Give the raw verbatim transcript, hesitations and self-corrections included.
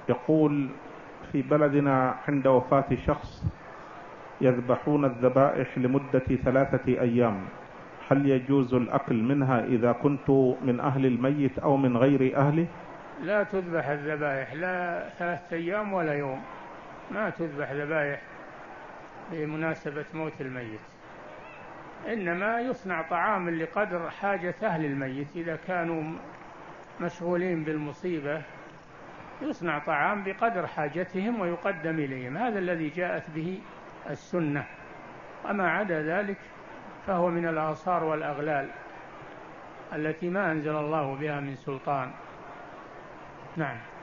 يقول: في بلدنا عند وفاة شخص يذبحون الذبائح لمدة ثلاثة أيام، هل يجوز الأكل منها إذا كنت من أهل الميت أو من غير أهله؟ لا تذبح الذبائح لا ثلاثة أيام ولا يوم، ما تذبح ذبائح بمناسبة موت الميت، إنما يصنع طعام لقدر حاجة أهل الميت، إذا كانوا مشغولين بالمصيبة يصنع طعام بقدر حاجتهم ويقدم إليهم، هذا الذي جاءت به السنة، وما عدا ذلك فهو من الآثار والأغلال التي ما أنزل الله بها من سلطان. نعم.